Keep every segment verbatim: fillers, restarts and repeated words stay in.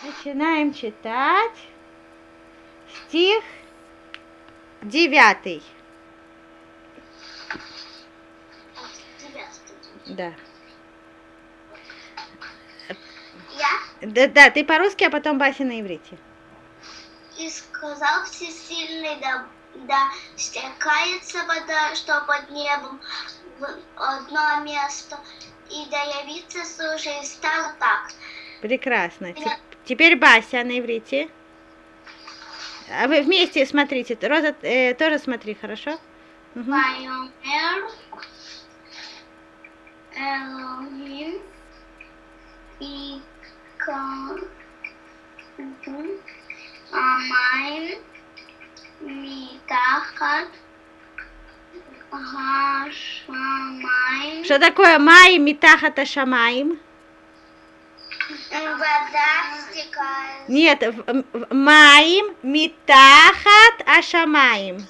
Начинаем читать стих девятый. Да. Я? Да, да, ты по-русски, а потом Бася на иврите. И сказал всесильный, да, да стекается вода, что под небом в одно место, и да явится суша, и стало так. Прекрасно. Я... Теперь Бася на иврите. А вы вместе смотрите. Роза, э, тоже смотри, хорошо? Угу. Вайомер Элохим и Амайн Митахат Хашамаим. Что такое Маим Митахат Ашамаим? Вода стекает. Нет, Маим Митахат Ашамаим.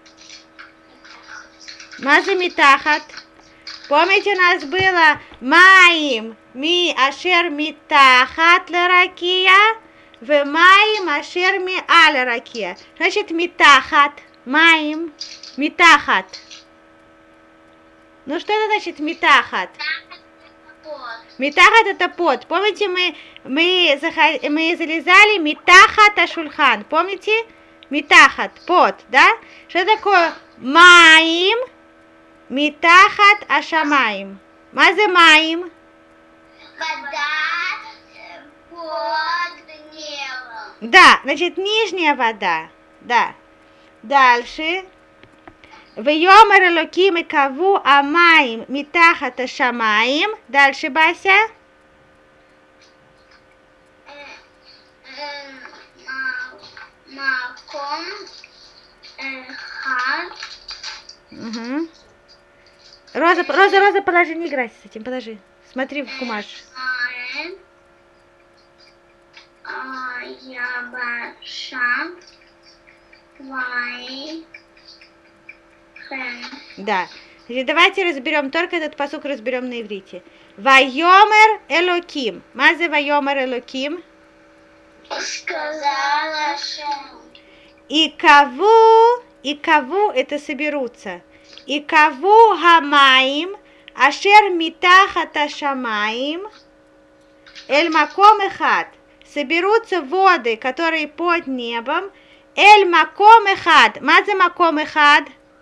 Маза Митахат. Помните, у нас было Маим Ми Ашер Митахат Ларакия, в Маим Ашер Ми Аля Ракия. Значит, Митахат, Маим, Митахат. Ну что это значит Митахат? Митахат это под. Помните, мы, мы, заход... мы залезали Митахат Ашульхан. Помните? Митахат, под, да? Что такое Маим Митахат Ашамаим? Мазе Маим? Вода под небом. Да, значит, нижняя вода. Да. Дальше. Вейомер Элоким и каву амаим митахат ашамаим. Дальше, Бася. Маком эхад. Угу. Роза, Роза, Роза, положи, не играйся с этим, положи. Смотри в кумаш. Ябаша. Вай. Да. Значит, давайте разберем, только этот пасук разберем на иврите. Вайомер Элоким. Мазе Вайомер Элоким. Сказала Шем. И каву, и каву это соберутся. И каву гамаим, ашер митахат ашамаим, эль маком эхад. Соберутся воды, которые под небом, эль маком эхад. Мазе маком эхад.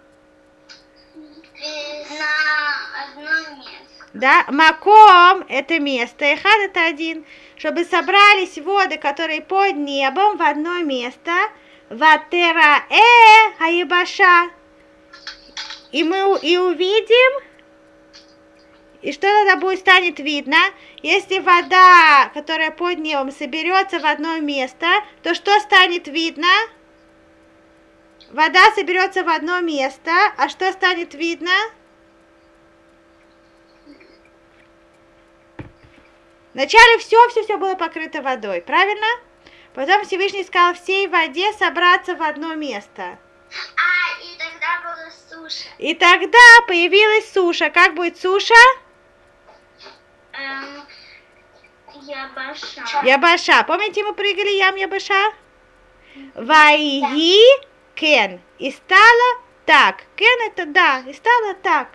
На одно место. Да, маком это место, эхад это один. Чтобы собрались воды, которые под небом, в одно место. Ватера э хаебаша. И мы и увидим, и что тогда будет станет видно, если вода, которая под небом, соберется в одно место, то что станет видно? Вода соберется в одно место, а что станет видно? Вначале все-все-все было покрыто водой, правильно? Потом Всевышний сказал всей воде собраться в одно место. А, и тогда была суша. И тогда появилась суша. Как будет суша? Эм, ябаша. Ябаша. Помните, мы прыгали ям ябаша? Вайи кен. И стало так. Кен это да. И стало так.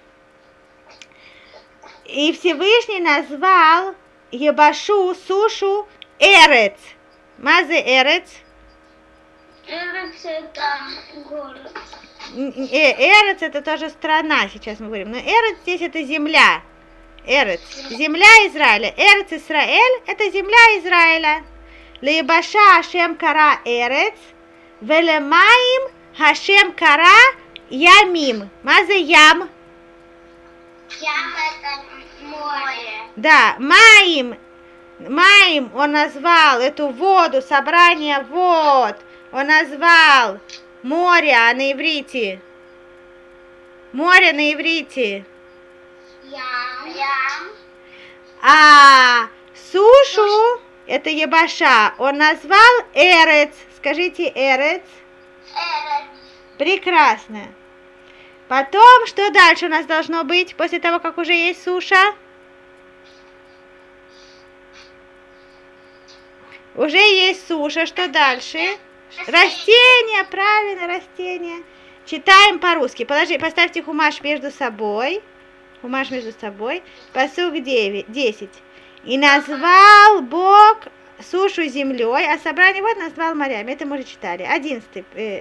И Всевышний назвал ябашу, сушу, эрец. Мазе эрец. Эрец это город. Эрец это тоже страна, сейчас мы говорим. Но эрец здесь это земля. Эрец. Земля Израиля. Эрец Исраэль это земля Израиля. Лейбаша Ашем кара эрец. Велемаим Хашем кара ямим. Мазе ям. Ям это море. Да, маим. Маим он назвал эту воду, собрание вод. Он назвал море, а на иврите? Море на иврите. Ям. Ям. А сушу, это ебаша, он назвал эрец. Скажите эрец. Эрец. Прекрасно. Потом, что дальше у нас должно быть, после того, как уже есть суша? Уже есть суша, что дальше? Растения, правильно, растения. Читаем по-русски. Положи, поставьте хумаш между собой. Хумаш между собой. Пасук девять, десять. И назвал Бог сушу землей, а собрание вот назвал морями. Это мы уже читали. Одиннадцатый. Э,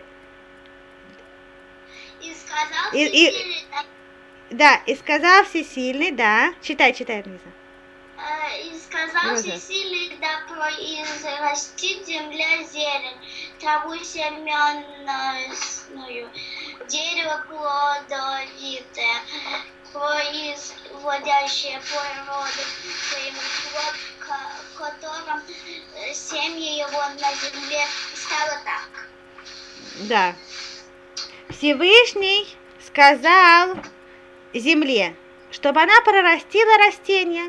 И сказал И- и- всесильный, да, и сказал всесильный, да. Читай, читай, Лиза. э, и сказал Роза. всесильный, да произрастит земля зелень, траву семенную, дерево плодовитое, производящее плоды своим, плод, ко- в котором э, семя его на земле. И стало так. Да. Всевышний сказал земле, чтобы она прорастила растения.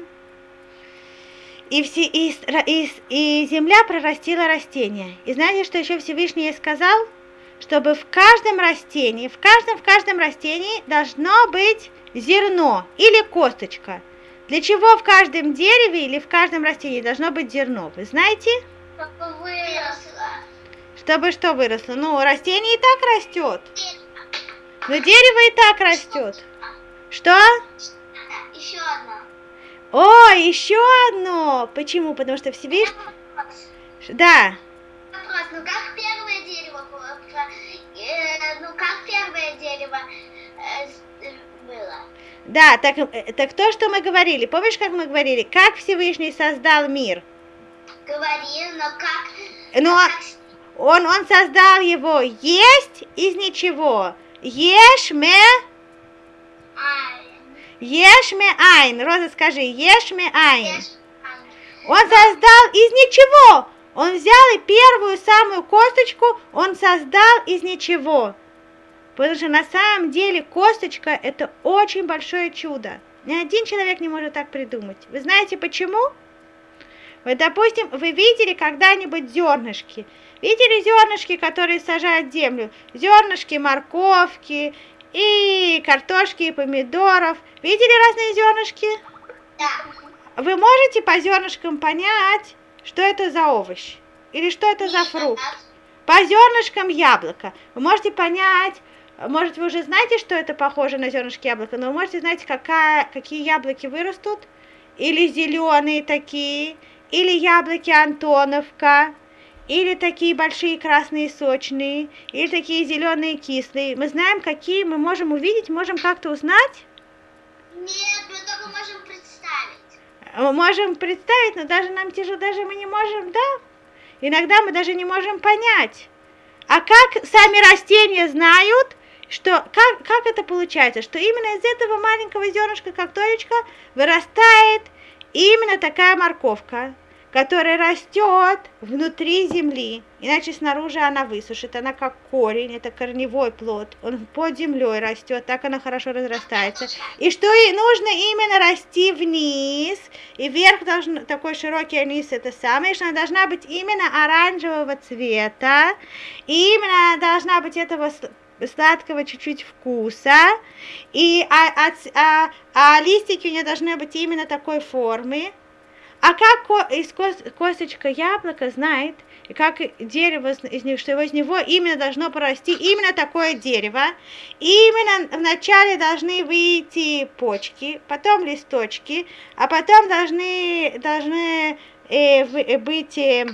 И, все, и, с- ра- и, с- и земля прорастила растения. И знаете, что еще Всевышний ей сказал? Чтобы в каждом растении, в каждом, в каждом растении должно быть зерно или косточка. Для чего в каждом дереве или в каждом растении должно быть зерно? Вы знаете? Чтобы выросло. Чтобы что выросло? Ну, растение и так растет. Но дерево и так растет. Что? Еще одно. О, еще одно. Почему? Потому что Всевышний... Вопрос. Да. Вопрос. Ну как первое дерево было? Про- э, ну как первое дерево э, с- э, было? Да, так, э, так то, что мы говорили. Помнишь, как мы говорили? Как Всевышний создал мир? Говорил, но как... Ну, как с- он, он создал его есть из ничего. Ешь ме... Ай, Ешь ме айн. Роза, скажи. Ешь ме айн. ешь, ай. Он создал из ничего. Он взял и первую самую косточку он создал из ничего. Потому что на самом деле косточка – это очень большое чудо. Ни один человек не может так придумать. Вы знаете почему? Вот, допустим, вы видели когда-нибудь зернышки? Видели зернышки, которые сажают в землю? Зернышки морковки и картошки, и помидоров. Видели разные зернышки? Да. Вы можете по зернышкам понять, что это за овощ? Или что это за фрукт? По зернышкам яблока. Вы можете понять, может, вы уже знаете, что это похоже на зернышки яблока, но вы можете знать, какая, какие яблоки вырастут? Или зеленые такие, или яблоки Антоновка, или такие большие красные сочные, или такие зеленые кислые. Мы знаем, какие мы можем увидеть, можем как-то узнать? Нет, мы только можем представить. Мы можем представить, но даже нам тяжело, даже мы не можем, да? Иногда мы даже не можем понять. А как сами растения знают, что, как, как это получается, что именно из этого маленького зернышка, как точка, вырастает именно такая морковка, которая растет внутри земли, иначе снаружи она высушит, она как корень, это корневой плод, он под землей растет, так она хорошо разрастается. И что ей нужно именно расти вниз, и вверх должен, такой широкий низ это самое, что она должна быть именно оранжевого цвета, и именно она должна быть этого сладкого чуть-чуть вкуса, и, а, а, а, а листики у нее должны быть именно такой формы. А как ко- из кос- косточка яблока знает, и как дерево, из него, что его из него именно должно прорасти именно такое дерево, и именно вначале должны выйти почки, потом листочки, а потом должны, должны э, вы- быть э,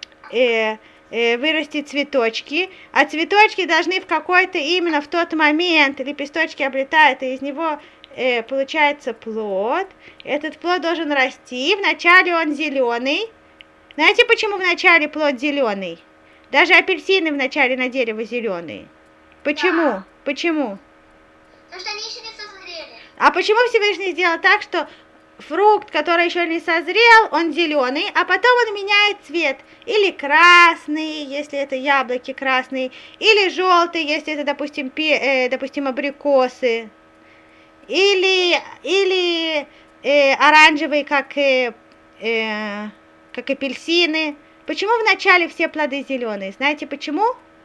э, э, вырасти цветочки, а цветочки должны в какой-то именно в тот момент лепесточки облетают, и из него э, получается плод. Этот плод должен расти. Вначале он зеленый. Знаете, почему вначале плод зеленый? Даже апельсины вначале на дерево зеленые. Почему? Да. Почему? Потому что они еще не созрели. А почему Всевышний сделал так, что фрукт, который еще не созрел, он зеленый, а потом он меняет цвет? Или красный, если это яблоки красные, или желтый, если это, допустим, пе, э, допустим абрикосы, или, или э, оранжевый, как, э, э, как апельсины. Почему вначале все плоды зеленые? Знаете почему?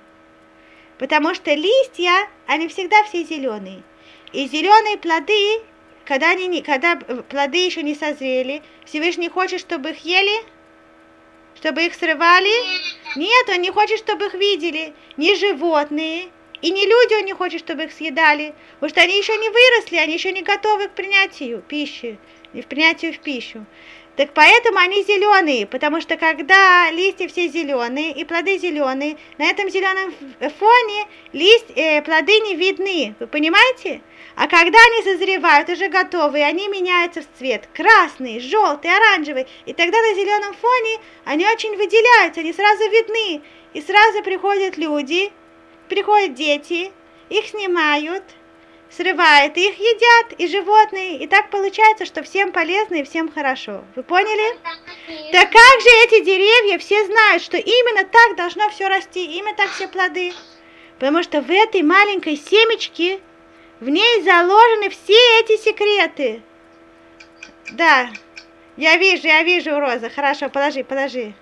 Потому что листья, они всегда все зеленые. И зеленые плоды, когда, они не, когда плоды еще не созрели, Всевышний хочет, чтобы их ели, Чтобы их срывали? Нет, он не хочет, чтобы их видели. Ни животные, и не люди он не хочет, чтобы их съедали. Потому что они еще не выросли, они еще не готовы к принятию пищи, к принятию в пищу. Так поэтому они зеленые, потому что когда листья все зеленые и плоды зеленые, на этом зеленом фоне лист, э, плоды не видны, вы понимаете? А когда они созревают, уже готовые, они меняются в цвет, красный, желтый, оранжевый, и тогда на зеленом фоне они очень выделяются, они сразу видны, и сразу приходят люди, приходят дети, их снимают, срывают, и их едят, и животные, и так получается, что всем полезно и всем хорошо. Вы поняли? Так как же эти деревья все знают, что именно так должно все расти, именно так все плоды? Потому что в этой маленькой семечке, в ней заложены все эти секреты. Да, я вижу, я вижу, Роза. Хорошо, положи, положи.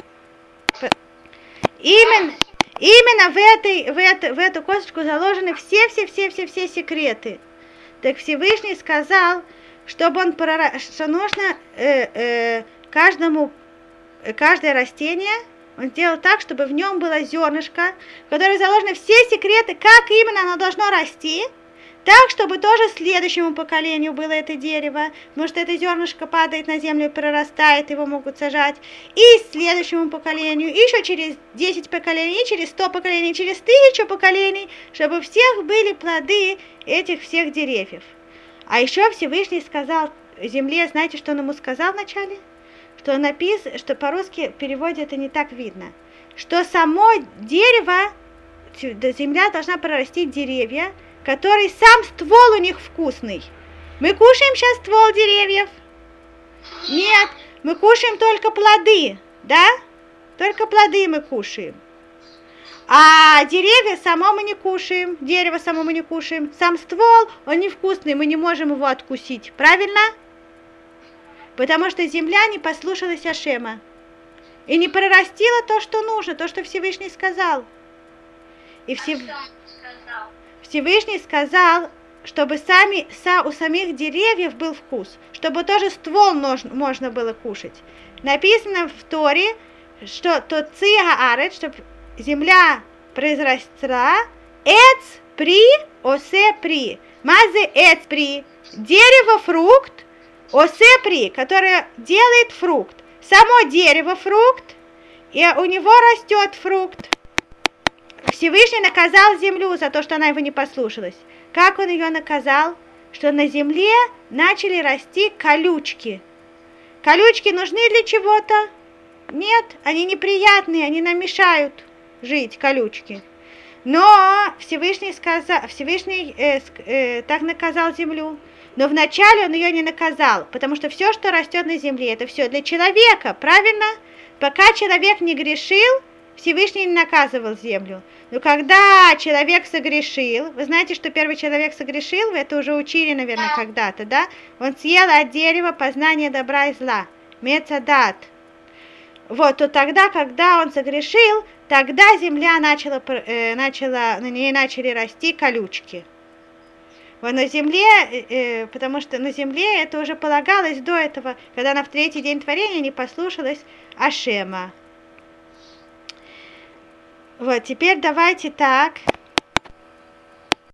Именно... Именно в, этой, в, это, в эту косточку заложены все-все-все-все-все секреты. Так Всевышний сказал, чтобы он прора... что нужно э, э, каждому, каждое растение, он сделал так, чтобы в нем было зернышко, в которое заложены все секреты, как именно оно должно расти, так, чтобы тоже следующему поколению было это дерево, потому что это зернышко падает на землю и прорастает, его могут сажать, и следующему поколению, и еще через десять поколений, и через сто поколений, и через тысячу поколений, чтобы у всех были плоды этих всех деревьев. А еще Всевышний сказал земле, знаете, что он ему сказал вначале? Что написано, что по-русски в переводе это не так видно, что само дерево, земля должна прорастить деревья, который сам ствол у них вкусный. Мы кушаем сейчас ствол деревьев? Нет, мы кушаем только плоды, да? Только плоды мы кушаем. А деревья само мы не кушаем, дерево само мы не кушаем. Сам ствол, он невкусный, мы не можем его откусить, правильно? Потому что земля не послушалась Ашема и не прорастила то, что нужно, то, что Всевышний сказал. И все... Всевышний сказал, чтобы сами, са, у самих деревьев был вкус, чтобы тоже ствол можно, можно было кушать. Написано в Торе, что то цига арет, чтобы земля произрастла, эц при, осе при. Мазе эц при. Дерево фрукт, осе при, которое делает фрукт. Само дерево фрукт, и у него растет фрукт. Всевышний наказал землю за то, что она его не послушалась. Как он ее наказал? Что на земле начали расти колючки. Колючки нужны для чего-то? Нет, они неприятные, они нам мешают жить, колючки. Но Всевышний, сказал, Всевышний э, э, так наказал землю. Но вначале он ее не наказал, потому что все, что растет на земле, это все для человека, правильно? Пока человек не грешил, Всевышний не наказывал землю. Но когда человек согрешил, вы знаете, что первый человек согрешил, вы это уже учили, наверное, когда-то, да? Он съел от дерева познания добра и зла, мецадат. Вот, то тогда, когда он согрешил, тогда земля начала, э, начала, на ней начали расти колючки. Вот на земле, э, потому что на земле это уже полагалось до этого, когда она в третий день творения не послушалась Ашема. Вот, теперь давайте так.